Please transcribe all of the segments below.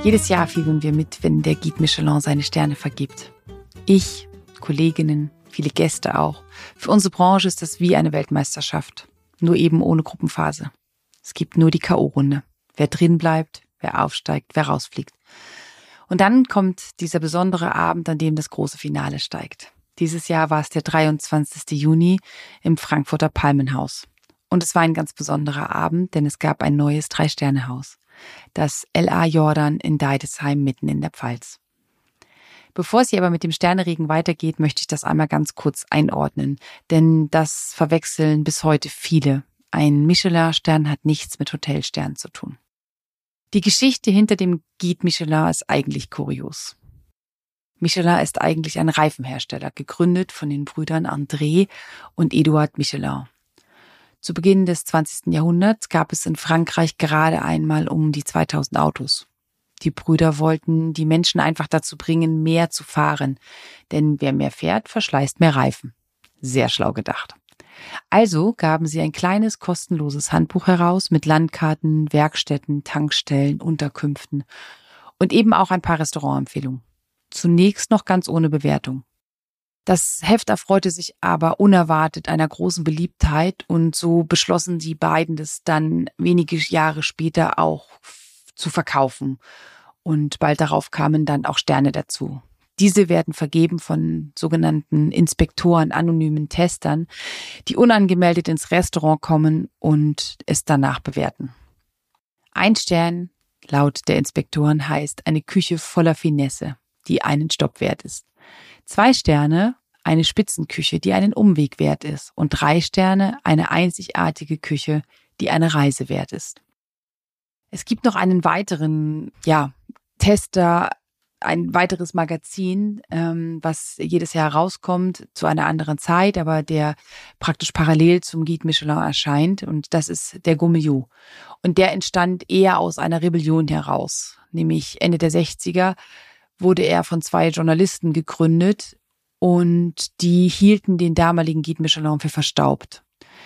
Jedes Jahr fiebern wir mit, wenn der Guide Michelin seine Sterne vergibt. Ich, Kolleginnen, viele Gäste auch. Für unsere Branche ist das wie eine Weltmeisterschaft. Nur eben ohne Gruppenphase. Es gibt nur die K.O.-Runde. Wer drin bleibt, wer aufsteigt, wer rausfliegt. Und dann kommt dieser besondere Abend, an dem das große Finale steigt. Dieses Jahr war es der 23. Juni im Frankfurter Palmenhaus. Und es war ein ganz besonderer Abend, denn es gab ein neues 3-Sterne-Haus. Das L.A. Jordan in Deidesheim mitten in der Pfalz. Bevor es hier aber mit dem Sterneregen weitergeht, möchte ich das einmal ganz kurz einordnen. Denn das verwechseln bis heute viele. Ein Michelin-Stern hat nichts mit Hotelsternen zu tun. Die Geschichte hinter dem Guide Michelin ist eigentlich kurios. Michelin ist eigentlich ein Reifenhersteller, gegründet von den Brüdern André und Edouard Michelin. Zu Beginn des 20. Jahrhunderts gab es in Frankreich gerade einmal um die 2000 Autos. Die Brüder wollten die Menschen einfach dazu bringen, mehr zu fahren. Denn wer mehr fährt, verschleißt mehr Reifen. Sehr schlau gedacht. Also gaben sie ein kleines, kostenloses Handbuch heraus mit Landkarten, Werkstätten, Tankstellen, Unterkünften und eben auch ein paar Restaurantempfehlungen. Zunächst noch ganz ohne Bewertung. Das Heft erfreute sich aber unerwartet einer großen Beliebtheit und so beschlossen die beiden, das dann wenige Jahre später auch zu verkaufen. Und bald darauf kamen dann auch Sterne dazu. Diese werden vergeben von sogenannten Inspektoren, anonymen Testern, die unangemeldet ins Restaurant kommen und es danach bewerten. 1 Stern, laut der Inspektoren, heißt eine Küche voller Finesse, die einen Stopp wert ist. 2 Sterne, eine Spitzenküche, die einen Umweg wert ist. Und 3 Sterne, eine einzigartige Küche, die eine Reise wert ist. Es gibt noch einen weiteren, Tester, ein weiteres Magazin, was jedes Jahr rauskommt zu einer anderen Zeit, aber der praktisch parallel zum Guide Michelin erscheint. Und das ist der Gourmillot. Und der entstand eher aus einer Rebellion heraus. Nämlich Ende der 60er wurde er von 2 Journalisten gegründet und die hielten den damaligen Guide Michelin für verstaubt.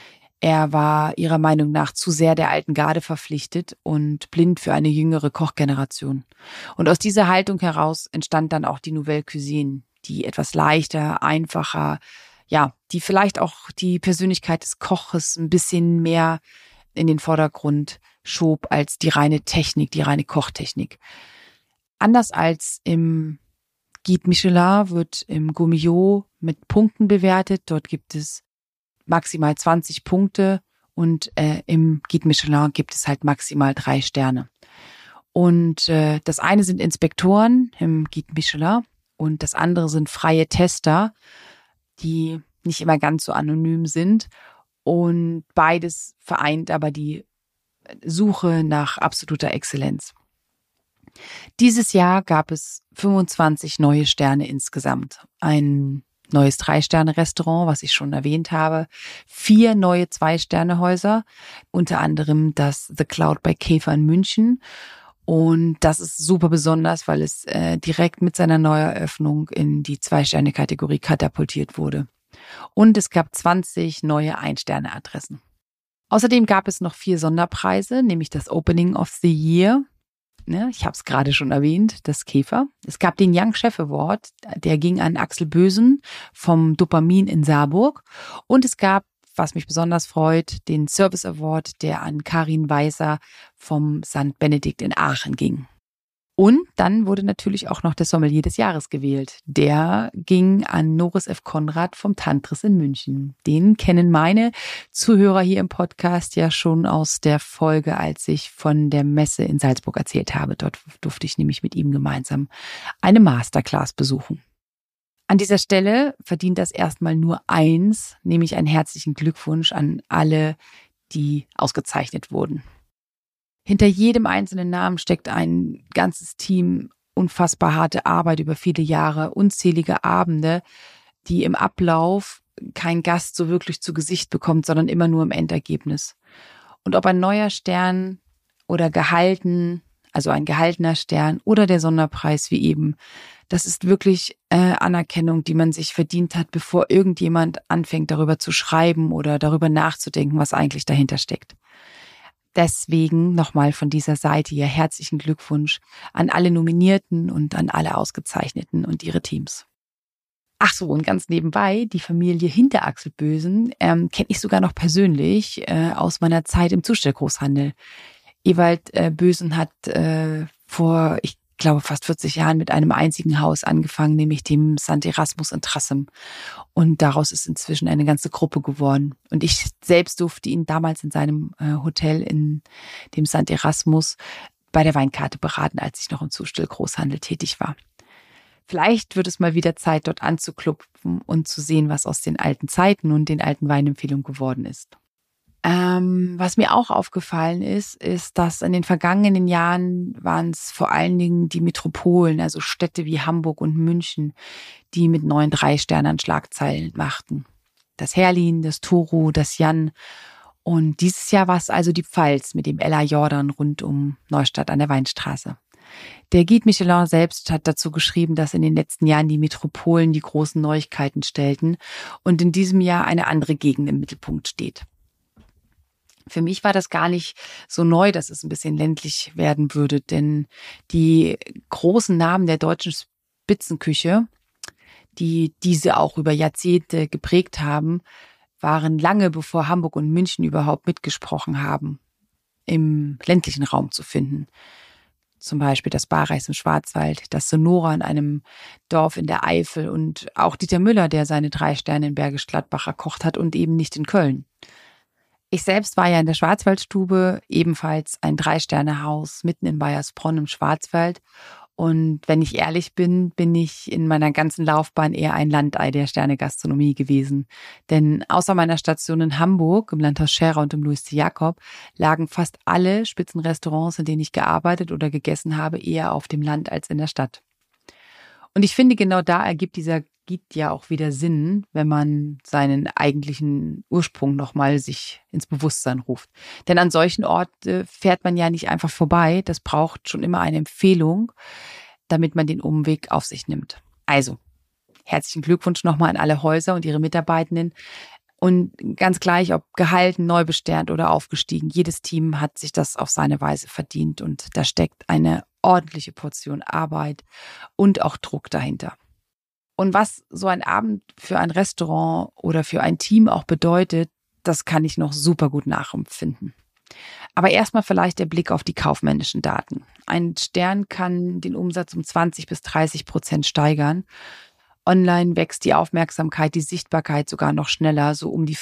Er war ihrer Meinung nach zu sehr der alten Garde verpflichtet und blind für eine jüngere Kochgeneration. Und aus dieser Haltung heraus entstand dann auch die Nouvelle Cuisine, die etwas leichter, einfacher, die vielleicht auch die Persönlichkeit des Koches ein bisschen mehr in den Vordergrund schob als die reine Technik, die reine Kochtechnik. Anders als im Guide Michelin wird im Gourmillot mit Punkten bewertet. Dort gibt es maximal 20 Punkte und im Guide Michelin gibt es halt maximal 3 Sterne. Und das eine sind Inspektoren im Guide Michelin und das andere sind freie Tester, die nicht immer ganz so anonym sind. Und beides vereint aber die Suche nach absoluter Exzellenz. Dieses Jahr gab es 25 neue Sterne insgesamt. Ein neues 3-Sterne-Restaurant, was ich schon erwähnt habe. 4 neue 2-Sterne-Häuser, unter anderem das The Cloud bei Käfer in München. Und das ist super besonders, weil es direkt mit seiner Neueröffnung in die 2-Sterne-Kategorie katapultiert wurde. Und es gab 20 neue 1-Sterne-Adressen. Außerdem gab es noch 4 Sonderpreise, nämlich das Opening of the Year. Ja, ich habe es gerade schon erwähnt, das Käfer. Es gab den Young Chef Award, der ging an Axel Bösen vom Dopamin in Saarburg. Und es gab, was mich besonders freut, den Service Award, der an Karin Weiser vom St. Benedikt in Aachen ging. Und dann wurde natürlich auch noch der Sommelier des Jahres gewählt. Der ging an Norris F. Konrad vom Tantris in München. Den kennen meine Zuhörer hier im Podcast ja schon aus der Folge, als ich von der Messe in Salzburg erzählt habe. Dort durfte ich nämlich mit ihm gemeinsam eine Masterclass besuchen. An dieser Stelle verdient das erstmal nur eins, nämlich einen herzlichen Glückwunsch an alle, die ausgezeichnet wurden. Hinter jedem einzelnen Namen steckt ein ganzes Team, unfassbar harte Arbeit über viele Jahre, unzählige Abende, die im Ablauf kein Gast so wirklich zu Gesicht bekommt, sondern immer nur im Endergebnis. Und ob ein neuer Stern oder gehalten, also ein gehaltener Stern oder der Sonderpreis wie eben, das ist wirklich Anerkennung, die man sich verdient hat, bevor irgendjemand anfängt, darüber zu schreiben oder darüber nachzudenken, was eigentlich dahinter steckt. Deswegen nochmal von dieser Seite hier herzlichen Glückwunsch an alle Nominierten und an alle Ausgezeichneten und ihre Teams. Ach so, und ganz nebenbei, die Familie hinter Axel Bösen kenne ich sogar noch persönlich aus meiner Zeit im Zustellgroßhandel. Ewald Bösen hat vor, ich glaube, fast 40 Jahren mit einem einzigen Haus angefangen, nämlich dem St. Erasmus in Trassem. Und daraus ist inzwischen eine ganze Gruppe geworden. Und ich selbst durfte ihn damals in seinem Hotel in dem St. Erasmus bei der Weinkarte beraten, als ich noch im Zustellgroßhandel tätig war. Vielleicht wird es mal wieder Zeit, dort anzuklopfen und zu sehen, was aus den alten Zeiten und den alten Weinempfehlungen geworden ist. Was mir auch aufgefallen ist, dass in den vergangenen Jahren waren es vor allen Dingen die Metropolen, also Städte wie Hamburg und München, die mit 9 3-Sternern Schlagzeilen machten. Das Herlin, das Toro, das Jan. Und dieses Jahr war es also die Pfalz mit dem Ella Jordan rund um Neustadt an der Weinstraße. Der Guide Michelin selbst hat dazu geschrieben, dass in den letzten Jahren die Metropolen die großen Neuigkeiten stellten und in diesem Jahr eine andere Gegend im Mittelpunkt steht. Für mich war das gar nicht so neu, dass es ein bisschen ländlich werden würde, denn die großen Namen der deutschen Spitzenküche, die diese auch über Jahrzehnte geprägt haben, waren lange bevor Hamburg und München überhaupt mitgesprochen haben, im ländlichen Raum zu finden. Zum Beispiel das Barreis im Schwarzwald, das Sonora in einem Dorf in der Eifel und auch Dieter Müller, der seine 3 Sterne in Bergisch Gladbach erkocht hat und eben nicht in Köln. Ich selbst war ja in der Schwarzwaldstube, ebenfalls ein 3-Sterne-Haus mitten in Baiersbronn im Schwarzwald. Und wenn ich ehrlich bin, bin ich in meiner ganzen Laufbahn eher ein Landei der Sterne-Gastronomie gewesen. Denn außer meiner Station in Hamburg, im Landhaus Scherer und im Louis C. Jakob, lagen fast alle Spitzenrestaurants, in denen ich gearbeitet oder gegessen habe, eher auf dem Land als in der Stadt. Und ich finde, genau da ergibt dieser Guide ja auch wieder Sinn, wenn man seinen eigentlichen Ursprung nochmal sich ins Bewusstsein ruft. Denn an solchen Orten fährt man ja nicht einfach vorbei. Das braucht schon immer eine Empfehlung, damit man den Umweg auf sich nimmt. Also, herzlichen Glückwunsch nochmal an alle Häuser und ihre Mitarbeitenden. Und ganz gleich, ob gehalten, neu besternt oder aufgestiegen, jedes Team hat sich das auf seine Weise verdient. Und da steckt eine ordentliche Portion Arbeit und auch Druck dahinter. Und was so ein Abend für ein Restaurant oder für ein Team auch bedeutet, das kann ich noch super gut nachempfinden. Aber erstmal vielleicht der Blick auf die kaufmännischen Daten. Ein Stern kann den Umsatz um 20-30% steigern. Online wächst die Aufmerksamkeit, die Sichtbarkeit sogar noch schneller, so um die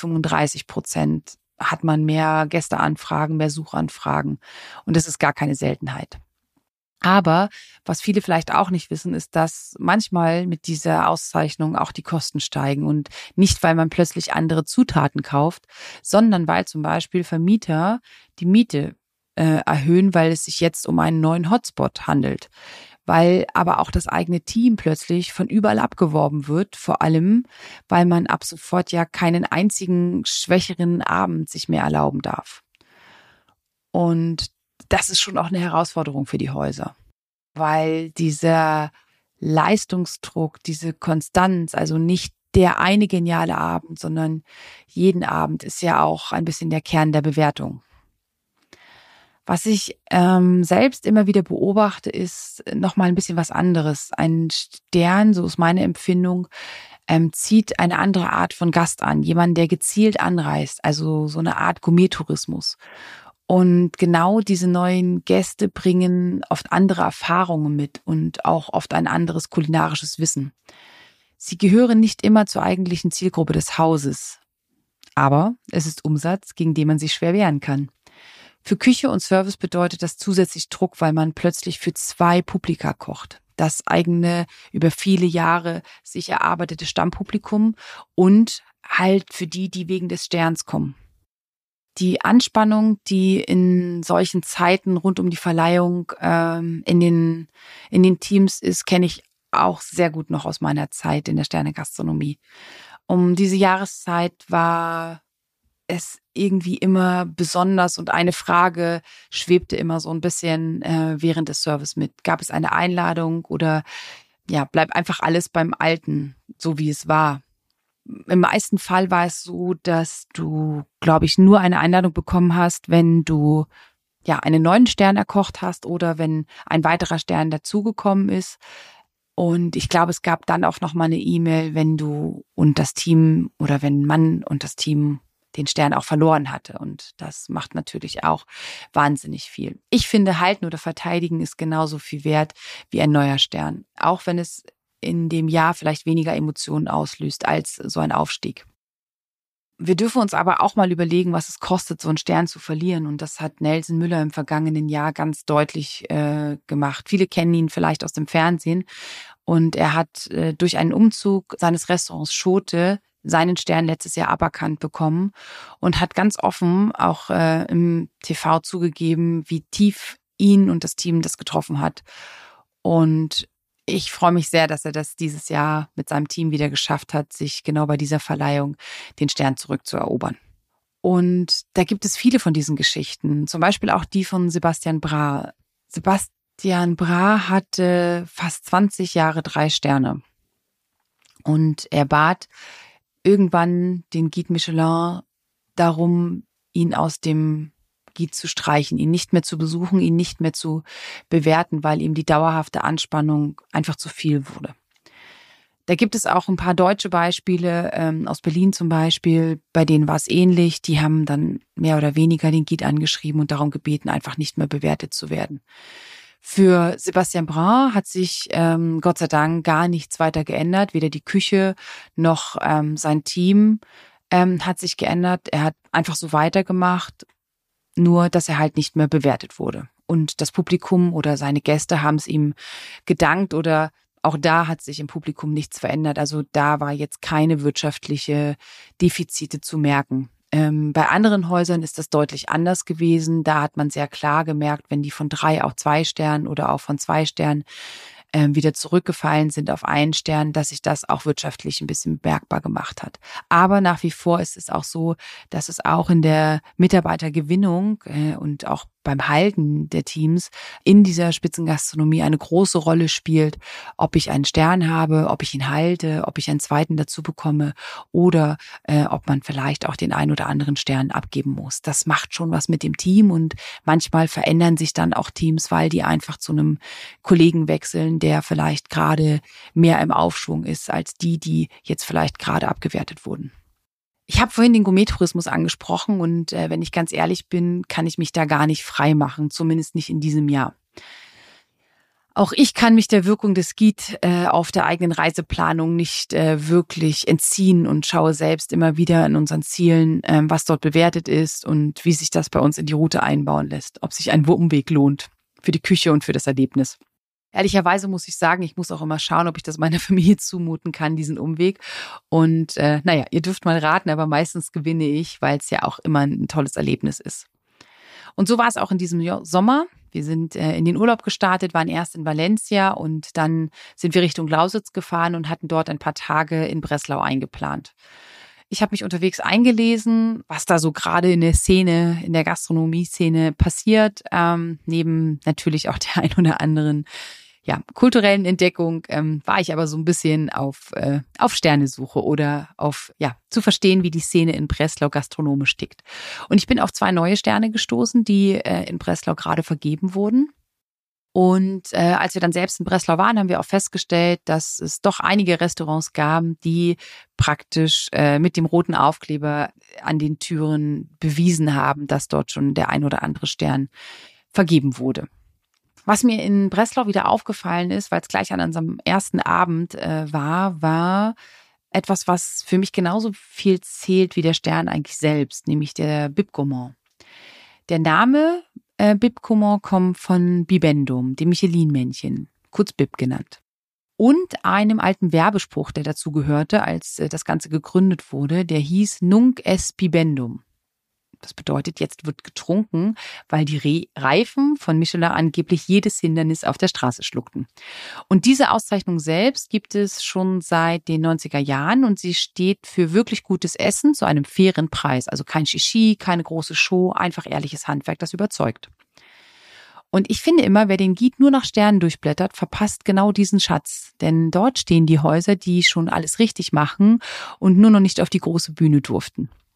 35% hat man mehr Gästeanfragen, mehr Suchanfragen. Und das ist gar keine Seltenheit. Aber was viele vielleicht auch nicht wissen, ist, dass manchmal mit dieser Auszeichnung auch die Kosten steigen. Und nicht, weil man plötzlich andere Zutaten kauft, sondern weil zum Beispiel Vermieter die Miete erhöhen, weil es sich jetzt um einen neuen Hotspot handelt. Weil aber auch das eigene Team plötzlich von überall abgeworben wird, vor allem, weil man ab sofort ja keinen einzigen schwächeren Abend sich mehr erlauben darf. Und das ist schon auch eine Herausforderung für die Häuser, weil dieser Leistungsdruck, diese Konstanz, also nicht der eine geniale Abend, sondern jeden Abend ist ja auch ein bisschen der Kern der Bewertung. Was ich selbst immer wieder beobachte, ist nochmal ein bisschen was anderes. Ein Stern, so ist meine Empfindung, zieht eine andere Art von Gast an. Jemand, der gezielt anreist, also so eine Art Gourmet-Tourismus. Und genau diese neuen Gäste bringen oft andere Erfahrungen mit und auch oft ein anderes kulinarisches Wissen. Sie gehören nicht immer zur eigentlichen Zielgruppe des Hauses. Aber es ist Umsatz, gegen den man sich schwer wehren kann. Für Küche und Service bedeutet das zusätzlich Druck, weil man plötzlich für 2 Publika kocht. Das eigene, über viele Jahre sich erarbeitete Stammpublikum und halt für die, die wegen des Sterns kommen. Die Anspannung, die in solchen Zeiten rund um die Verleihung in den Teams ist, kenne ich auch sehr gut noch aus meiner Zeit in der Sterne-Gastronomie. Um diese Jahreszeit war es irgendwie immer besonders und eine Frage schwebte immer so ein bisschen während des Service mit. Gab es eine Einladung oder ja, bleibt einfach alles beim Alten, so wie es war? Im meisten Fall war es so, dass du, glaube ich, nur eine Einladung bekommen hast, wenn du einen neuen Stern erkocht hast oder wenn ein weiterer Stern dazugekommen ist. Und ich glaube, es gab dann auch nochmal eine E-Mail, wenn du und das Team oder wenn man und das Team den Stern auch verloren hatte. Und das macht natürlich auch wahnsinnig viel. Ich finde, halten oder verteidigen ist genauso viel wert wie ein neuer Stern. Auch wenn es in dem Jahr vielleicht weniger Emotionen auslöst als so ein Aufstieg. Wir dürfen uns aber auch mal überlegen, was es kostet, so einen Stern zu verlieren. Und das hat Nelson Müller im vergangenen Jahr ganz deutlich gemacht. Viele kennen ihn vielleicht aus dem Fernsehen. Und er hat durch einen Umzug seines Restaurants Schote seinen Stern letztes Jahr aberkannt bekommen und hat ganz offen auch im TV zugegeben, wie tief ihn und das Team das getroffen hat. Und ich freue mich sehr, dass er das dieses Jahr mit seinem Team wieder geschafft hat, sich genau bei dieser Verleihung den Stern zurückzuerobern. Und da gibt es viele von diesen Geschichten, zum Beispiel auch die von Sebastian Bra. Sebastian Bra hatte fast 20 Jahre 3 Sterne. Und er bat irgendwann den Guide Michelin darum, ihn aus dem Guide zu streichen, ihn nicht mehr zu besuchen, ihn nicht mehr zu bewerten, weil ihm die dauerhafte Anspannung einfach zu viel wurde. Da gibt es auch ein paar deutsche Beispiele, aus Berlin zum Beispiel, bei denen war es ähnlich. Die haben dann mehr oder weniger den Guide angeschrieben und darum gebeten, einfach nicht mehr bewertet zu werden. Für Sebastian Brun hat sich Gott sei Dank gar nichts weiter geändert. Weder die Küche noch sein Team hat sich geändert. Er hat einfach so weitergemacht, nur dass er halt nicht mehr bewertet wurde. Und das Publikum oder seine Gäste haben es ihm gedankt oder auch da hat sich im Publikum nichts verändert. Also da war jetzt keine wirtschaftliche Defizite zu merken. Bei anderen Häusern ist das deutlich anders gewesen. Da hat man sehr klar gemerkt, wenn die von 3 auf 2 Sternen oder auch von 2 Sternen wieder zurückgefallen sind auf 1 Stern, dass sich das auch wirtschaftlich ein bisschen bemerkbar gemacht hat. Aber nach wie vor ist es auch so, dass es auch in der Mitarbeitergewinnung und auch beim Halten der Teams in dieser Spitzengastronomie eine große Rolle spielt, ob ich einen Stern habe, ob ich ihn halte, ob ich einen zweiten dazu bekomme oder ob man vielleicht auch den einen oder anderen Stern abgeben muss. Das macht schon was mit dem Team und manchmal verändern sich dann auch Teams, weil die einfach zu einem Kollegen wechseln, der vielleicht gerade mehr im Aufschwung ist als die jetzt vielleicht gerade abgewertet wurden. Ich habe vorhin den Gourmet-Tourismus angesprochen und wenn ich ganz ehrlich bin, kann ich mich da gar nicht frei machen, zumindest nicht in diesem Jahr. Auch ich kann mich der Wirkung des Guide auf der eigenen Reiseplanung nicht wirklich entziehen und schaue selbst immer wieder in unseren Zielen, was dort bewertet ist und wie sich das bei uns in die Route einbauen lässt, ob sich ein Umweg lohnt für die Küche und für das Erlebnis. Ehrlicherweise muss ich sagen, ich muss auch immer schauen, ob ich das meiner Familie zumuten kann, diesen Umweg. Und ihr dürft mal raten, aber meistens gewinne ich, weil es ja auch immer ein tolles Erlebnis ist. Und so war es auch in diesem Sommer. Wir sind in den Urlaub gestartet, waren erst in Valencia und dann sind wir Richtung Lausitz gefahren und hatten dort ein paar Tage in Breslau eingeplant. Ich habe mich unterwegs eingelesen, was da so gerade in der Szene, in der Gastronomie-Szene passiert, neben natürlich auch der ein oder anderen kulturellen Entdeckung, war ich aber so ein bisschen auf Sternesuche oder zu verstehen, wie die Szene in Breslau gastronomisch tickt. Und ich bin auf 2 neue Sterne gestoßen, die in Breslau gerade vergeben wurden. Und als wir dann selbst in Breslau waren, haben wir auch festgestellt, dass es doch einige Restaurants gab, die praktisch mit dem roten Aufkleber an den Türen bewiesen haben, dass dort schon der ein oder andere Stern vergeben wurde. Was mir in Breslau wieder aufgefallen ist, weil es gleich an unserem ersten Abend war etwas, was für mich genauso viel zählt wie der Stern eigentlich selbst, nämlich der Bib Gourmand. Der Name Bib Gourmand kommt von Bibendum, dem Michelin-Männchen, kurz Bib genannt. Und einem alten Werbespruch, der dazu gehörte, als das Ganze gegründet wurde, der hieß Nunc est bibendum. Das bedeutet, jetzt wird getrunken, weil die Reifen von Michelin angeblich jedes Hindernis auf der Straße schluckten. Und diese Auszeichnung selbst gibt es schon seit den 90er Jahren und sie steht für wirklich gutes Essen zu einem fairen Preis. Also kein Shishi, keine große Show, einfach ehrliches Handwerk, das überzeugt. Und ich finde immer, wer den Guide nur nach Sternen durchblättert, verpasst genau diesen Schatz. Denn dort stehen die Häuser, die schon alles richtig machen und nur noch nicht auf die große Bühne durften.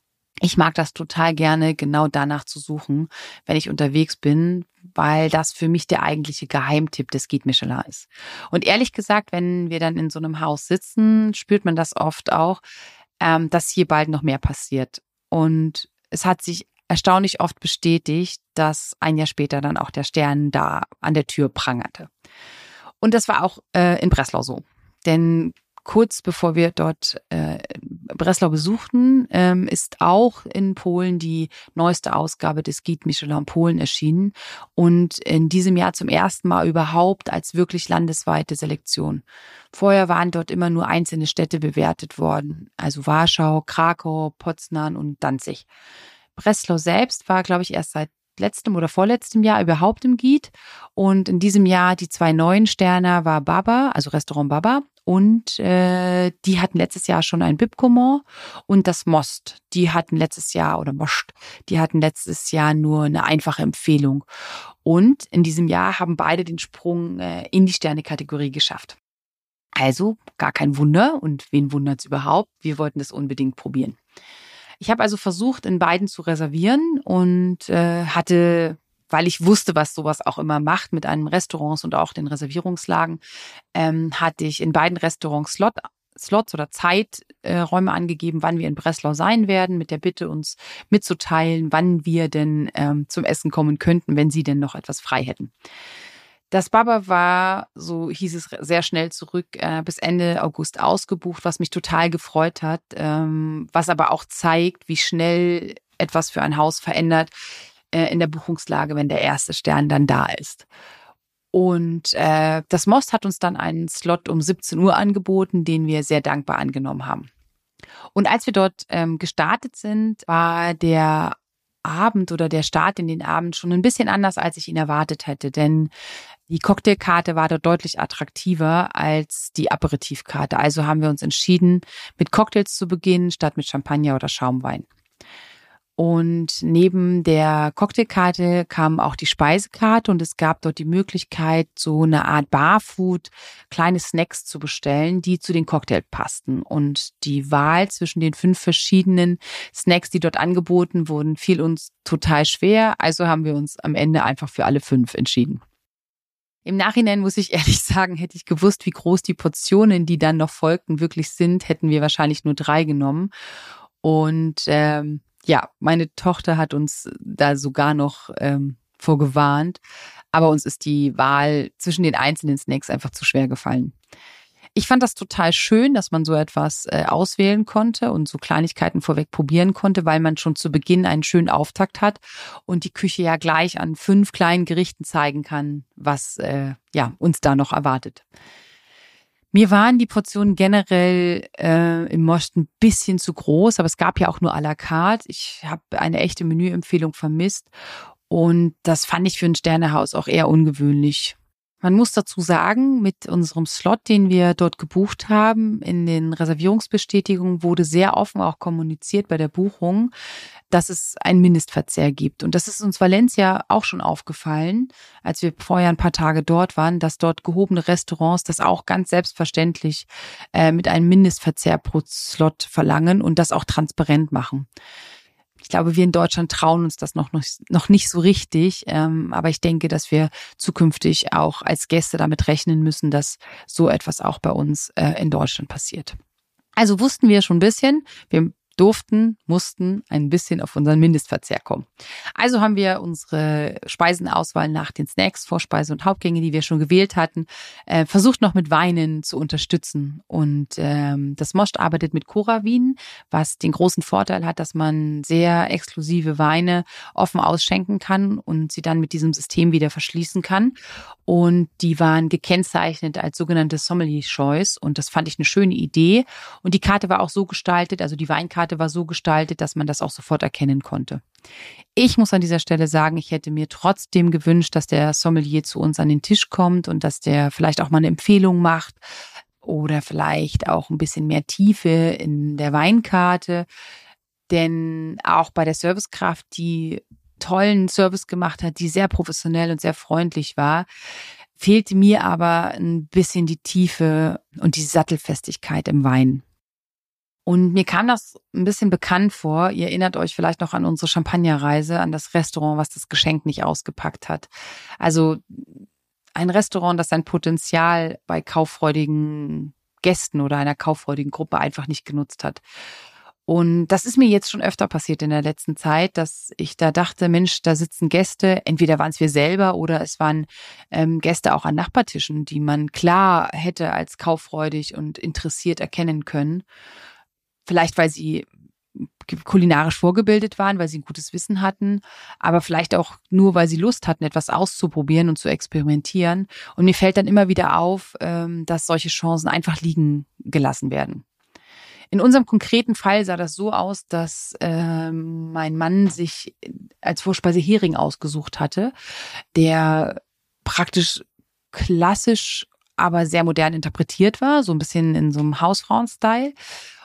Ich mag das total gerne, genau danach zu suchen, wenn ich unterwegs bin, weil das für mich der eigentliche Geheimtipp des Guide Michelin ist. Und ehrlich gesagt, wenn wir dann in so einem Haus sitzen, spürt man das oft auch, dass hier bald noch mehr passiert. Und es hat sich erstaunlich oft bestätigt, dass ein Jahr später dann auch der Stern da an der Tür prangerte. Und das war auch in Breslau so. Denn kurz bevor wir dort Breslau besuchten, ist auch in Polen die neueste Ausgabe des Guide Michelin Polen erschienen und in diesem Jahr zum ersten Mal überhaupt als wirklich landesweite Selektion. Vorher waren dort immer nur einzelne Städte bewertet worden, also Warschau, Krakau, Poznań und Danzig. Breslau selbst war, glaube ich, erst seit letztem oder vorletztem Jahr überhaupt im Guide. Und in diesem Jahr die 2 neuen Sterne war Baba, also Restaurant Baba. Und die hatten letztes Jahr schon ein Bibgourmand. Und das Most, die hatten letztes Jahr, oder Most, die hatten letztes Jahr nur eine einfache Empfehlung. Und in diesem Jahr haben beide den Sprung in die Sterne-Kategorie geschafft. Also gar kein Wunder. Und wen wundert's überhaupt? Wir wollten das unbedingt probieren. Ich habe also versucht, in beiden zu reservieren und hatte, weil ich wusste, was sowas auch immer macht mit einem Restaurants und auch den Reservierungslagen, hatte ich in beiden Restaurants Slots oder Zeiträume angegeben, wann wir in Breslau sein werden, mit der Bitte, uns mitzuteilen, wann wir denn zum Essen kommen könnten, wenn sie denn noch etwas frei hätten. Das Baba war, so hieß es sehr schnell zurück, bis Ende August ausgebucht, was mich total gefreut hat, was aber auch zeigt, wie schnell etwas für ein Haus verändert in der Buchungslage, wenn der erste Stern dann da ist. Und das Most hat uns dann einen Slot um 17 Uhr angeboten, den wir sehr dankbar angenommen haben. Und als wir dort gestartet sind, war der Abend oder der Start in den Abend schon ein bisschen anders, als ich ihn erwartet hätte, denn die Cocktailkarte war dort deutlich attraktiver als die Aperitivkarte. Also haben wir uns entschieden, mit Cocktails zu beginnen, statt mit Champagner oder Schaumwein. Und neben der Cocktailkarte kam auch die Speisekarte und es gab dort die Möglichkeit, so eine Art Barfood, kleine Snacks zu bestellen, die zu den Cocktails passten. Und die Wahl zwischen den 5 verschiedenen Snacks, die dort angeboten wurden, fiel uns total schwer. Also haben wir uns am Ende einfach für alle 5 entschieden. Im Nachhinein muss ich ehrlich sagen, hätte ich gewusst, wie groß die Portionen, die dann noch folgten, wirklich sind, hätten wir wahrscheinlich nur 3 genommen. Und ja, meine Tochter hat uns da sogar noch vorgewarnt, aber uns ist die Wahl zwischen den einzelnen Snacks einfach zu schwer gefallen. Ich fand das total schön, dass man so etwas auswählen konnte und so Kleinigkeiten vorweg probieren konnte, weil man schon zu Beginn einen schönen Auftakt hat und die Küche ja gleich an 5 kleinen Gerichten zeigen kann, was ja uns da noch erwartet. Mir waren die Portionen generell im Most ein bisschen zu groß, aber es gab ja auch nur à la carte. Ich habe eine echte Menüempfehlung vermisst und das fand ich für ein Sternehaus auch eher ungewöhnlich. Man muss dazu sagen, mit unserem Slot, den wir dort gebucht haben, in den Reservierungsbestätigungen wurde sehr offen auch kommuniziert bei der Buchung, dass es einen Mindestverzehr gibt. Und das ist uns Valencia auch schon aufgefallen, als wir vorher ein paar Tage dort waren, dass dort gehobene Restaurants das auch ganz selbstverständlich mit einem Mindestverzehr pro Slot verlangen und das auch transparent machen. Ich glaube, wir in Deutschland trauen uns das noch nicht so richtig, aber ich denke, dass wir zukünftig auch als Gäste damit rechnen müssen, dass so etwas auch bei uns in Deutschland passiert. Also wussten wir schon ein bisschen, wir mussten ein bisschen auf unseren Mindestverzehr kommen. Also haben wir unsere Speisenauswahl nach den Snacks, Vorspeise und Hauptgänge, die wir schon gewählt hatten, versucht noch mit Weinen zu unterstützen. Und das Most arbeitet mit Cora-Wien, was den großen Vorteil hat, dass man sehr exklusive Weine offen ausschenken kann und sie dann mit diesem System wieder verschließen kann. Und die waren gekennzeichnet als sogenannte Sommelier Choice und das fand ich eine schöne Idee. Und die Karte war auch so gestaltet, also die Weinkarte war so gestaltet, dass man das auch sofort erkennen konnte. Ich muss an dieser Stelle sagen, ich hätte mir trotzdem gewünscht, dass der Sommelier zu uns an den Tisch kommt und dass der vielleicht auch mal eine Empfehlung macht oder vielleicht auch ein bisschen mehr Tiefe in der Weinkarte. Denn auch bei der Servicekraft, die tollen Service gemacht hat, die sehr professionell und sehr freundlich war, fehlte mir aber ein bisschen die Tiefe und die Sattelfestigkeit im Wein. Und mir kam das ein bisschen bekannt vor. Ihr erinnert euch vielleicht noch an unsere Champagnerreise, an das Restaurant, was das Geschenk nicht ausgepackt hat. Also ein Restaurant, das sein Potenzial bei kauffreudigen Gästen oder einer kauffreudigen Gruppe einfach nicht genutzt hat. Und das ist mir jetzt schon öfter passiert in der letzten Zeit, dass ich da dachte, Mensch, da sitzen Gäste, entweder waren es wir selber oder es waren Gäste auch an Nachbartischen, die man klar hätte als kauffreudig und interessiert erkennen können. Vielleicht, weil sie kulinarisch vorgebildet waren, weil sie ein gutes Wissen hatten, aber vielleicht auch nur, weil sie Lust hatten, etwas auszuprobieren und zu experimentieren. Und mir fällt dann immer wieder auf, dass solche Chancen einfach liegen gelassen werden. In unserem konkreten Fall sah das so aus, dass mein Mann sich als Vorspeise Hering ausgesucht hatte, der praktisch klassisch, aber sehr modern interpretiert war, so ein bisschen in so einem Hausfrauen-Style.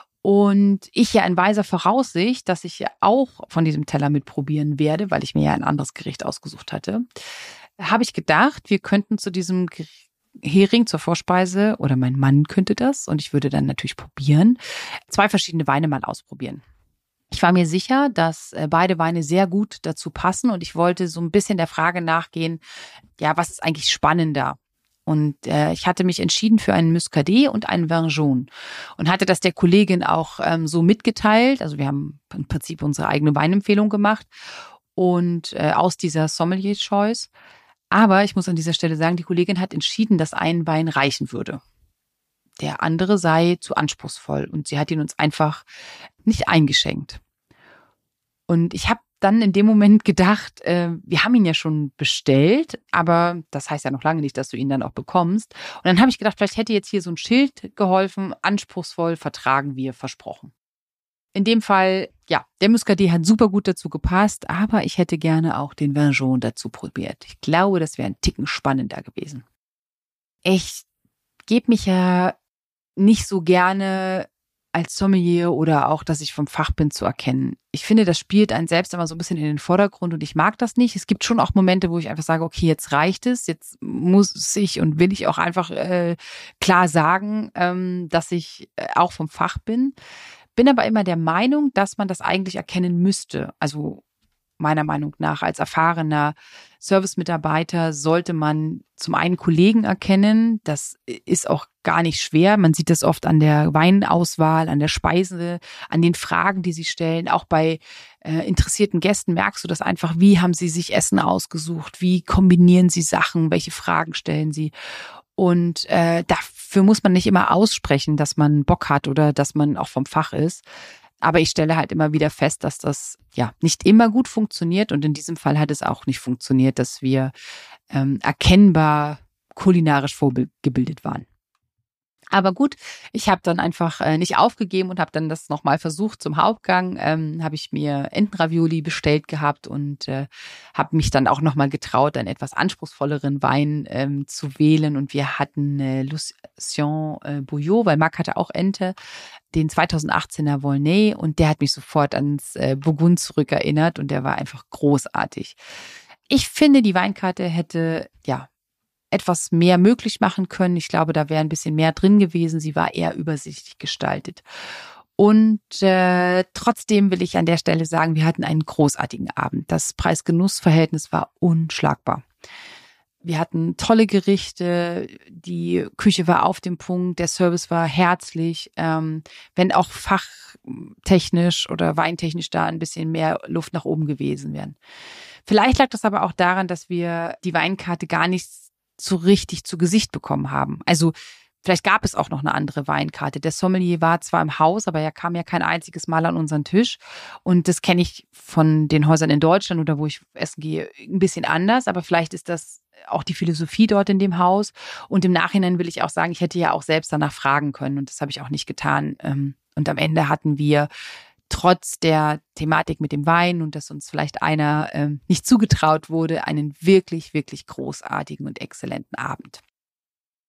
Und ich ja in weiser Voraussicht, dass ich ja auch von diesem Teller mitprobieren werde, weil ich mir ja ein anderes Gericht ausgesucht hatte, habe ich gedacht, wir könnten zu diesem Hering zur Vorspeise, oder mein Mann könnte das, und ich würde dann natürlich probieren, 2 verschiedene Weine mal ausprobieren. Ich war mir sicher, dass beide Weine sehr gut dazu passen und ich wollte so ein bisschen der Frage nachgehen, ja, was ist eigentlich spannender? Und ich hatte mich entschieden für einen Muscadet und einen Vin Jaune und hatte das der Kollegin auch so mitgeteilt. Also wir haben im Prinzip unsere eigene Weinempfehlung gemacht und aus dieser Sommelier-Choice. Aber ich muss an dieser Stelle sagen, die Kollegin hat entschieden, dass ein Wein reichen würde. Der andere sei zu anspruchsvoll und sie hat ihn uns einfach nicht eingeschenkt. Und ich habe dann in dem Moment gedacht, wir haben ihn ja schon bestellt, aber das heißt ja noch lange nicht, dass du ihn dann auch bekommst. Und dann habe ich gedacht, vielleicht hätte jetzt hier so ein Schild geholfen, anspruchsvoll, vertragen wir, versprochen. In dem Fall, ja, der Muscadet hat super gut dazu gepasst, aber ich hätte gerne auch den Vin Jaune dazu probiert. Ich glaube, das wäre ein Ticken spannender gewesen. Ich gebe mich ja nicht so gerne als Sommelier oder auch, dass ich vom Fach bin, zu erkennen. Ich finde, das spielt einen selbst immer so ein bisschen in den Vordergrund und ich mag das nicht. Es gibt schon auch Momente, wo ich einfach sage, okay, jetzt reicht es, jetzt muss ich und will ich auch einfach klar sagen, dass ich auch vom Fach bin. Bin aber immer der Meinung, dass man das eigentlich erkennen müsste. Also meiner Meinung nach als erfahrener Servicemitarbeiter sollte man zum einen Kollegen erkennen. Das ist auch gar nicht schwer. Man sieht das oft an der Weinauswahl, an der Speise, an den Fragen, die sie stellen. Auch bei interessierten Gästen merkst du das einfach. Wie haben sie sich Essen ausgesucht? Wie kombinieren sie Sachen? Welche Fragen stellen sie? Und dafür muss man nicht immer aussprechen, dass man Bock hat oder dass man auch vom Fach ist. Aber ich stelle halt immer wieder fest, dass das ja nicht immer gut funktioniert. Und in diesem Fall hat es auch nicht funktioniert, dass wir erkennbar kulinarisch vorgebildet waren. Aber gut, ich habe dann einfach nicht aufgegeben und habe dann das nochmal versucht. Zum Hauptgang habe ich mir Entenravioli bestellt gehabt und habe mich dann auch nochmal getraut, einen etwas anspruchsvolleren Wein zu wählen. Und wir hatten Lucien Bouillot, weil Marc hatte auch Ente, den 2018er Volnay. Und der hat mich sofort ans Burgund zurückerinnert und der war einfach großartig. Ich finde, die Weinkarte hätte, ja, etwas mehr möglich machen können. Ich glaube, da wäre ein bisschen mehr drin gewesen. Sie war eher übersichtlich gestaltet. Und trotzdem will ich an der Stelle sagen, wir hatten einen großartigen Abend. Das Preis-Genuss-Verhältnis war unschlagbar. Wir hatten tolle Gerichte, die Küche war auf dem Punkt, der Service war herzlich, wenn auch fachtechnisch oder weintechnisch da ein bisschen mehr Luft nach oben gewesen wären. Vielleicht lag das aber auch daran, dass wir die Weinkarte gar nicht so richtig zu Gesicht bekommen haben. Also vielleicht gab es auch noch eine andere Weinkarte. Der Sommelier war zwar im Haus, aber er kam ja kein einziges Mal an unseren Tisch. Und das kenne ich von den Häusern in Deutschland oder wo ich essen gehe ein bisschen anders. Aber vielleicht ist das auch die Philosophie dort in dem Haus. Und im Nachhinein will ich auch sagen, ich hätte ja auch selbst danach fragen können. Und das habe ich auch nicht getan. Und am Ende hatten wir trotz der Thematik mit dem Wein und dass uns vielleicht einer nicht zugetraut wurde, einen wirklich, wirklich großartigen und exzellenten Abend.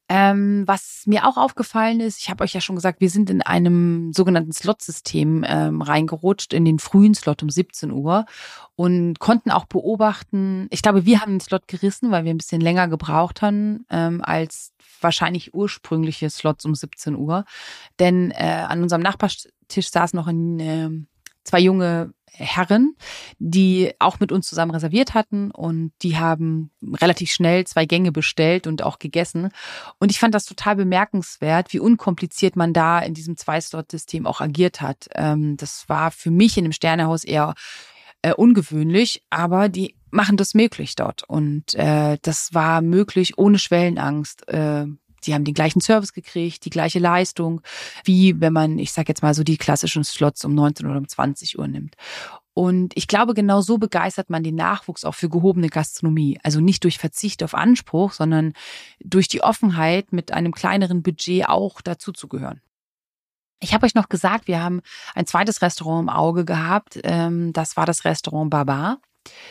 Was mir auch aufgefallen ist, ich habe euch ja schon gesagt, wir sind in einem sogenannten Slot-System reingerutscht, in den frühen Slot um 17 Uhr und konnten auch beobachten, ich glaube, wir haben den Slot gerissen, weil wir ein bisschen länger gebraucht haben als wahrscheinlich ursprüngliche Slots um 17 Uhr. Denn an unserem Nachbartisch saßen noch zwei junge Herren, die auch mit uns zusammen reserviert hatten und die haben relativ schnell 2 Gänge bestellt und auch gegessen. Und ich fand das total bemerkenswert, wie unkompliziert man da in diesem 2-Slot-System auch agiert hat. Das war für mich in dem Sternehaus eher ungewöhnlich, aber die machen das möglich dort. Und das war möglich ohne Schwellenangst. Sie haben den gleichen Service gekriegt, die gleiche Leistung, wie wenn man, ich sag jetzt mal so, die klassischen Slots um 19 oder um 20 Uhr nimmt. Und ich glaube, genau so begeistert man den Nachwuchs auch für gehobene Gastronomie. Also nicht durch Verzicht auf Anspruch, sondern durch die Offenheit, mit einem kleineren Budget auch dazuzugehören. Ich habe euch noch gesagt, wir haben ein zweites Restaurant im Auge gehabt. Das war das Restaurant Babar.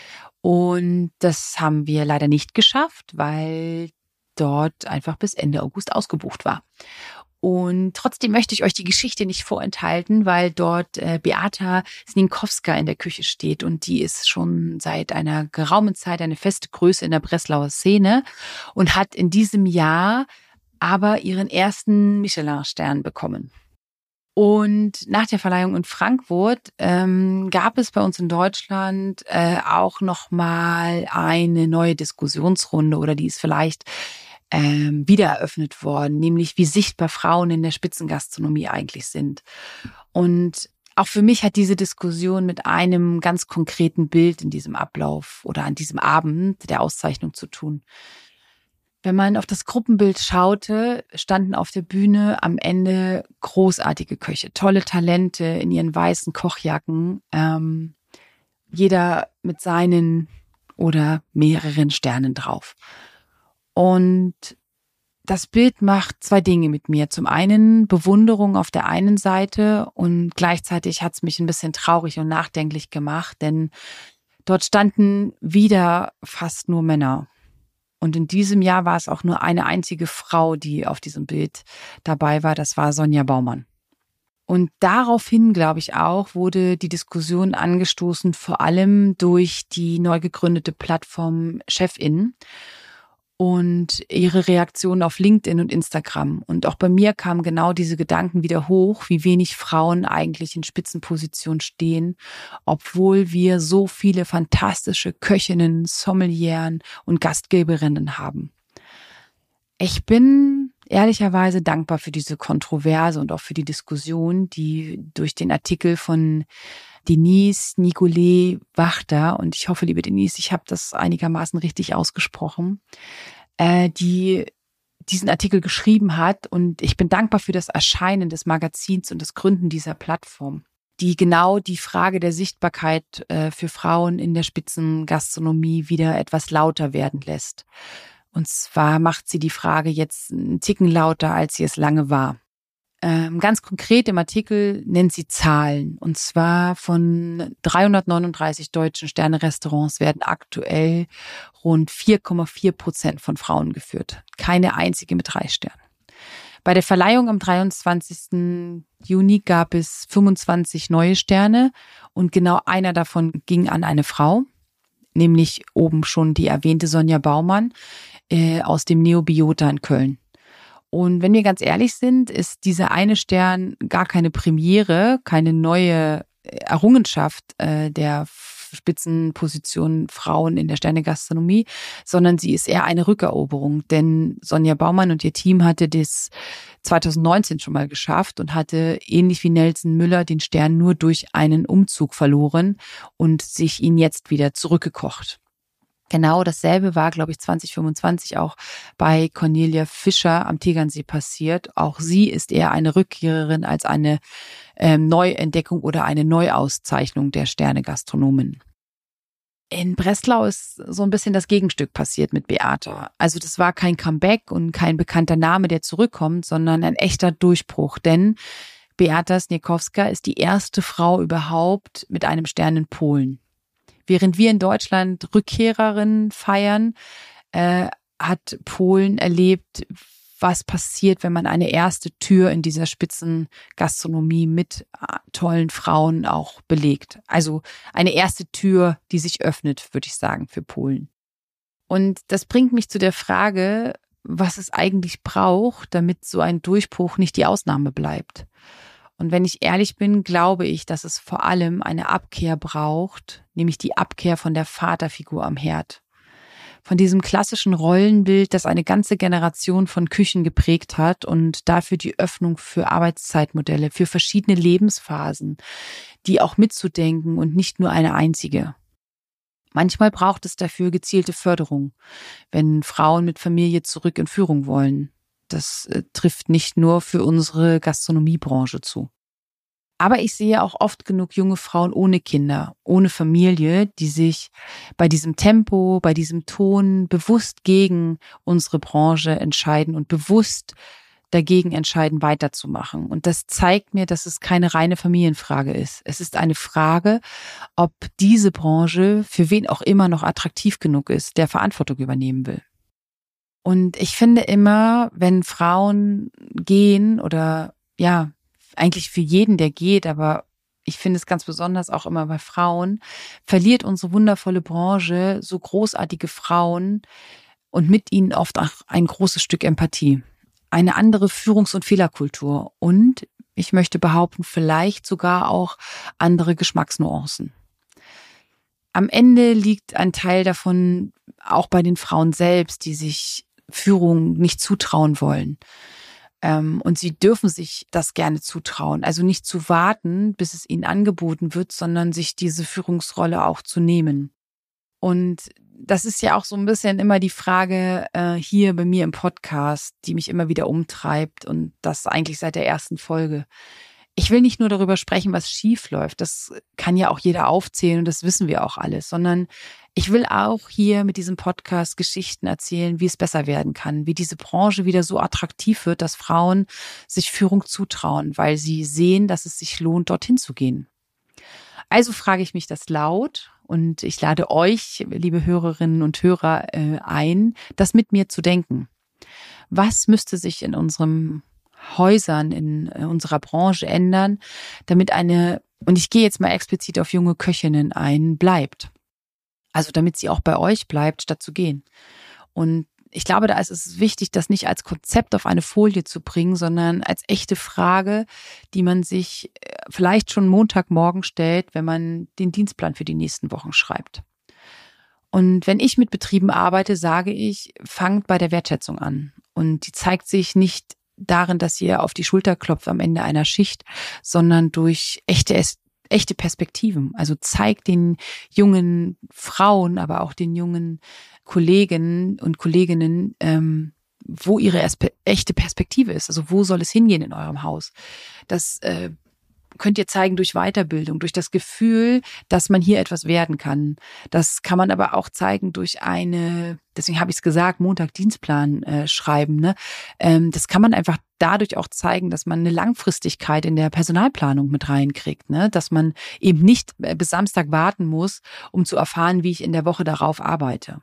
Und das haben wir leider nicht geschafft, weil dort einfach bis Ende August ausgebucht war. Und trotzdem möchte ich euch die Geschichte nicht vorenthalten, weil dort Beata Sninkowska in der Küche steht und die ist schon seit einer geraumen Zeit eine feste Größe in der Breslauer Szene und hat in diesem Jahr aber ihren ersten Michelin-Stern bekommen. Und nach der Verleihung in Frankfurt gab es bei uns in Deutschland auch nochmal eine neue Diskussionsrunde oder die ist vielleicht wieder eröffnet worden, nämlich wie sichtbar Frauen in der Spitzengastronomie eigentlich sind. Und auch für mich hat diese Diskussion mit einem ganz konkreten Bild in diesem Ablauf oder an diesem Abend der Auszeichnung zu tun. Wenn man auf das Gruppenbild schaute, standen auf der Bühne am Ende großartige Köche, tolle Talente in ihren weißen Kochjacken, jeder mit seinen oder mehreren Sternen drauf. Und das Bild macht 2 Dinge mit mir. Zum einen Bewunderung auf der einen Seite und gleichzeitig hat es mich ein bisschen traurig und nachdenklich gemacht, denn dort standen wieder fast nur Männer. Und in diesem Jahr war es auch nur eine einzige Frau, die auf diesem Bild dabei war. Das war Sonja Baumann. Und daraufhin, glaube ich auch, wurde die Diskussion angestoßen, vor allem durch die neu gegründete Plattform Chefin und ihre Reaktionen auf LinkedIn und Instagram. Und auch bei mir kamen genau diese Gedanken wieder hoch, wie wenig Frauen eigentlich in Spitzenpositionen stehen, obwohl wir so viele fantastische Köchinnen, Sommelieren und Gastgeberinnen haben. Ich bin ehrlicherweise dankbar für diese Kontroverse und auch für die Diskussion, die durch den Artikel von Denise Nicolet-Wachter, und ich hoffe, liebe Denise, ich habe das einigermaßen richtig ausgesprochen, die diesen Artikel geschrieben hat. Und ich bin dankbar für das Erscheinen des Magazins und das Gründen dieser Plattform, die genau die Frage der Sichtbarkeit für Frauen in der Spitzengastronomie wieder etwas lauter werden lässt. Und zwar macht sie die Frage jetzt einen Ticken lauter, als sie es lange war. Ganz konkret im Artikel nennt sie Zahlen. Und zwar von 339 deutschen Sterne-Restaurants werden aktuell rund 4,4% von Frauen geführt. Keine einzige mit 3 Sternen. Bei der Verleihung am 23. Juni gab es 25 neue Sterne und genau einer davon ging an eine Frau, nämlich oben schon die erwähnte Sonja Baumann aus dem Neobiota in Köln. Und wenn wir ganz ehrlich sind, ist dieser eine Stern gar keine Premiere, keine neue Errungenschaft der Spitzenposition Frauen in der Sternegastronomie, sondern sie ist eher eine Rückeroberung. Denn Sonja Baumann und ihr Team hatte das 2019 schon mal geschafft und hatte ähnlich wie Nelson Müller den Stern nur durch einen Umzug verloren und sich ihn jetzt wieder zurückgekocht. Genau dasselbe war, glaube ich, 2025 auch bei Cornelia Fischer am Tegernsee passiert. Auch sie ist eher eine Rückkehrerin als eine Neuentdeckung oder eine Neuauszeichnung der Sterne-Gastronomen. In Breslau ist so ein bisschen das Gegenstück passiert mit Beata. Also das war kein Comeback und kein bekannter Name, der zurückkommt, sondern ein echter Durchbruch. Denn Beata Sninkowska ist die erste Frau überhaupt mit einem Stern in Polen. Während wir in Deutschland Rückkehrerinnen feiern, hat Polen erlebt, was passiert, wenn man eine erste Tür in dieser Spitzengastronomie mit tollen Frauen auch belegt. Also eine erste Tür, die sich öffnet, würde ich sagen, für Polen. Und das bringt mich zu der Frage, was es eigentlich braucht, damit so ein Durchbruch nicht die Ausnahme bleibt. Und wenn ich ehrlich bin, glaube ich, dass es vor allem eine Abkehr braucht, nämlich die Abkehr von der Vaterfigur am Herd. Von diesem klassischen Rollenbild, das eine ganze Generation von Küchen geprägt hat und dafür die Öffnung für Arbeitszeitmodelle, für verschiedene Lebensphasen, die auch mitzudenken und nicht nur eine einzige. Manchmal braucht es dafür gezielte Förderung, wenn Frauen mit Familie zurück in Führung wollen. Das trifft nicht nur für unsere Gastronomiebranche zu. Aber ich sehe auch oft genug junge Frauen ohne Kinder, ohne Familie, die sich bei diesem Tempo, bei diesem Ton bewusst gegen unsere Branche entscheiden und bewusst dagegen entscheiden, weiterzumachen. Und das zeigt mir, dass es keine reine Familienfrage ist. Es ist eine Frage, ob diese Branche für wen auch immer noch attraktiv genug ist, der Verantwortung übernehmen will. Und ich finde immer, wenn Frauen gehen oder ja, eigentlich für jeden, der geht, aber ich finde es ganz besonders auch immer bei Frauen, verliert unsere wundervolle Branche so großartige Frauen und mit ihnen oft auch ein großes Stück Empathie. Eine andere Führungs- und Fehlerkultur und, ich möchte behaupten, vielleicht sogar auch andere Geschmacksnuancen. Am Ende liegt ein Teil davon auch bei den Frauen selbst, die sich Führung nicht zutrauen wollen. Und sie dürfen sich das gerne zutrauen. Also nicht zu warten, bis es ihnen angeboten wird, sondern sich diese Führungsrolle auch zu nehmen. Und das ist ja auch so ein bisschen immer die Frage hier bei mir im Podcast, die mich immer wieder umtreibt und das eigentlich seit der ersten Folge. Ich will nicht nur darüber sprechen, was schief läuft. Das kann ja auch jeder aufzählen und das wissen wir auch alles, sondern ich will auch hier mit diesem Podcast Geschichten erzählen, wie es besser werden kann, wie diese Branche wieder so attraktiv wird, dass Frauen sich Führung zutrauen, weil sie sehen, dass es sich lohnt, dorthin zu gehen. Also frage ich mich das laut und ich lade euch, liebe Hörerinnen und Hörer, ein, das mit mir zu denken. Was müsste sich in unseren Häusern, in unserer Branche ändern, damit und ich gehe jetzt mal explizit auf junge Köchinnen ein, bleibt? Also damit sie auch bei euch bleibt, statt zu gehen. Und ich glaube, da ist es wichtig, das nicht als Konzept auf eine Folie zu bringen, sondern als echte Frage, die man sich vielleicht schon Montagmorgen stellt, wenn man den Dienstplan für die nächsten Wochen schreibt. Und wenn ich mit Betrieben arbeite, sage ich, fangt bei der Wertschätzung an. Und die zeigt sich nicht darin, dass ihr auf die Schulter klopft am Ende einer Schicht, sondern durch echte Perspektiven. Also zeigt den jungen Frauen, aber auch den jungen Kollegen und Kolleginnen, wo ihre echte Perspektive ist. Also wo soll es hingehen in eurem Haus? Das könnt ihr zeigen durch Weiterbildung, durch das Gefühl, dass man hier etwas werden kann. Das kann man aber auch zeigen durch deswegen habe ich es gesagt, Montag-Dienstplan schreiben. Ne? Das kann man einfach dadurch auch zeigen, dass man eine Langfristigkeit in der Personalplanung mit reinkriegt. Ne? Dass man eben nicht bis Samstag warten muss, um zu erfahren, wie ich in der Woche darauf arbeite.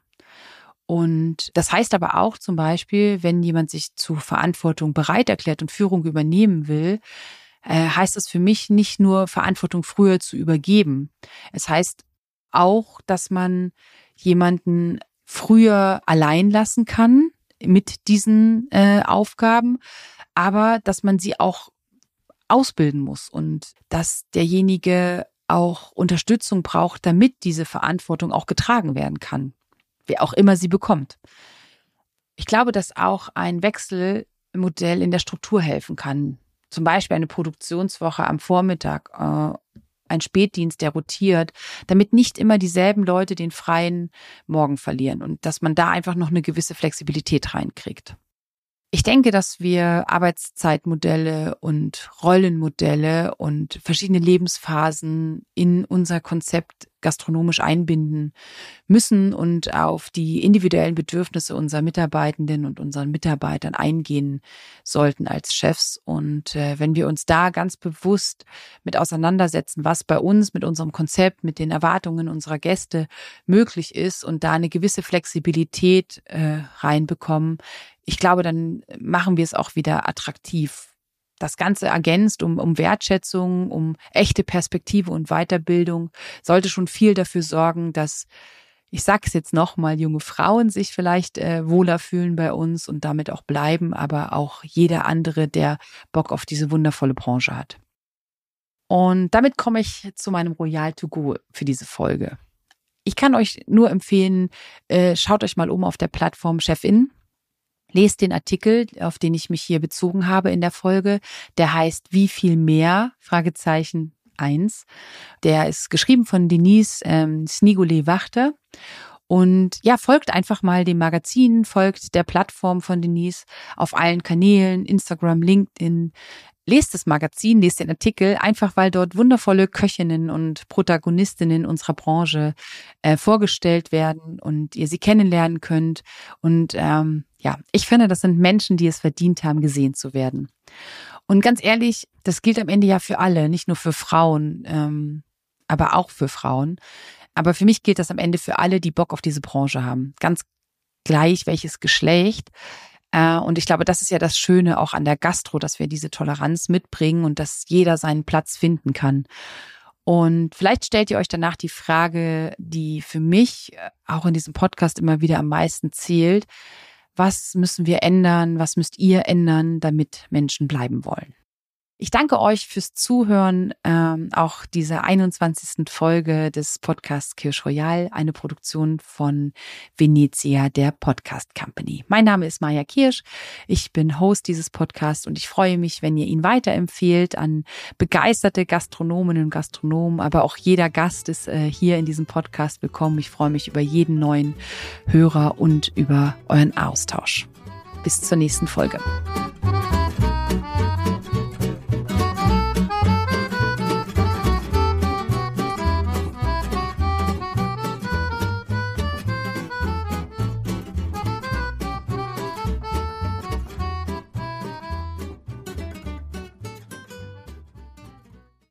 Und das heißt aber auch zum Beispiel, wenn jemand sich zu Verantwortung bereit erklärt und Führung übernehmen will, heißt das für mich nicht nur Verantwortung früher zu übergeben. Es heißt auch, dass man jemanden früher allein lassen kann mit diesen Aufgaben, aber dass man sie auch ausbilden muss und dass derjenige auch Unterstützung braucht, damit diese Verantwortung auch getragen werden kann, wer auch immer sie bekommt. Ich glaube, dass auch ein Wechselmodell in der Struktur helfen kann. Zum Beispiel eine Produktionswoche am Vormittag, ein Spätdienst, der rotiert, damit nicht immer dieselben Leute den freien Morgen verlieren und dass man da einfach noch eine gewisse Flexibilität reinkriegt. Ich denke, dass wir Arbeitszeitmodelle und Rollenmodelle und verschiedene Lebensphasen in unser Konzept gastronomisch einbinden müssen und auf die individuellen Bedürfnisse unserer Mitarbeitenden und unseren Mitarbeitern eingehen sollten als Chefs. Und wenn wir uns da ganz bewusst mit auseinandersetzen, was bei uns mit unserem Konzept, mit den Erwartungen unserer Gäste möglich ist und da eine gewisse Flexibilität reinbekommen, ich glaube, dann machen wir es auch wieder attraktiv. Das Ganze ergänzt um Wertschätzung, um echte Perspektive und Weiterbildung, sollte schon viel dafür sorgen, dass, ich sage es jetzt nochmal, junge Frauen sich vielleicht wohler fühlen bei uns und damit auch bleiben, aber auch jeder andere, der Bock auf diese wundervolle Branche hat. Und damit komme ich zu meinem Royal to go für diese Folge. Ich kann euch nur empfehlen, schaut euch mal um auf der Plattform Chefin. Lest den Artikel, auf den ich mich hier bezogen habe in der Folge. Der heißt Wie viel mehr? Fragezeichen 1. Der ist geschrieben von Denise Snigollet-Wachter. Und ja, folgt einfach mal dem Magazin, folgt der Plattform von Denise auf allen Kanälen, Instagram, LinkedIn. Lest das Magazin, lest den Artikel, einfach weil dort wundervolle Köchinnen und Protagonistinnen unserer Branche vorgestellt werden und ihr sie kennenlernen könnt. Und ja, ich finde, das sind Menschen, die es verdient haben, gesehen zu werden. Und ganz ehrlich, das gilt am Ende ja für alle, nicht nur für Frauen, aber auch für Frauen. Aber für mich gilt das am Ende für alle, die Bock auf diese Branche haben. Ganz gleich, welches Geschlecht. Und ich glaube, das ist ja das Schöne auch an der Gastro, dass wir diese Toleranz mitbringen und dass jeder seinen Platz finden kann. Und vielleicht stellt ihr euch danach die Frage, die für mich auch in diesem Podcast immer wieder am meisten zählt. Was müssen wir ändern? Was müsst ihr ändern, damit Menschen bleiben wollen? Ich danke euch fürs Zuhören, auch dieser 21. Folge des Podcasts Kirsch Royal, eine Produktion von Venezia, der Podcast Company. Mein Name ist Maja Kirsch, ich bin Host dieses Podcasts und ich freue mich, wenn ihr ihn weiterempfehlt an begeisterte Gastronominnen und Gastronomen, aber auch jeder Gast ist hier in diesem Podcast willkommen. Ich freue mich über jeden neuen Hörer und über euren Austausch. Bis zur nächsten Folge.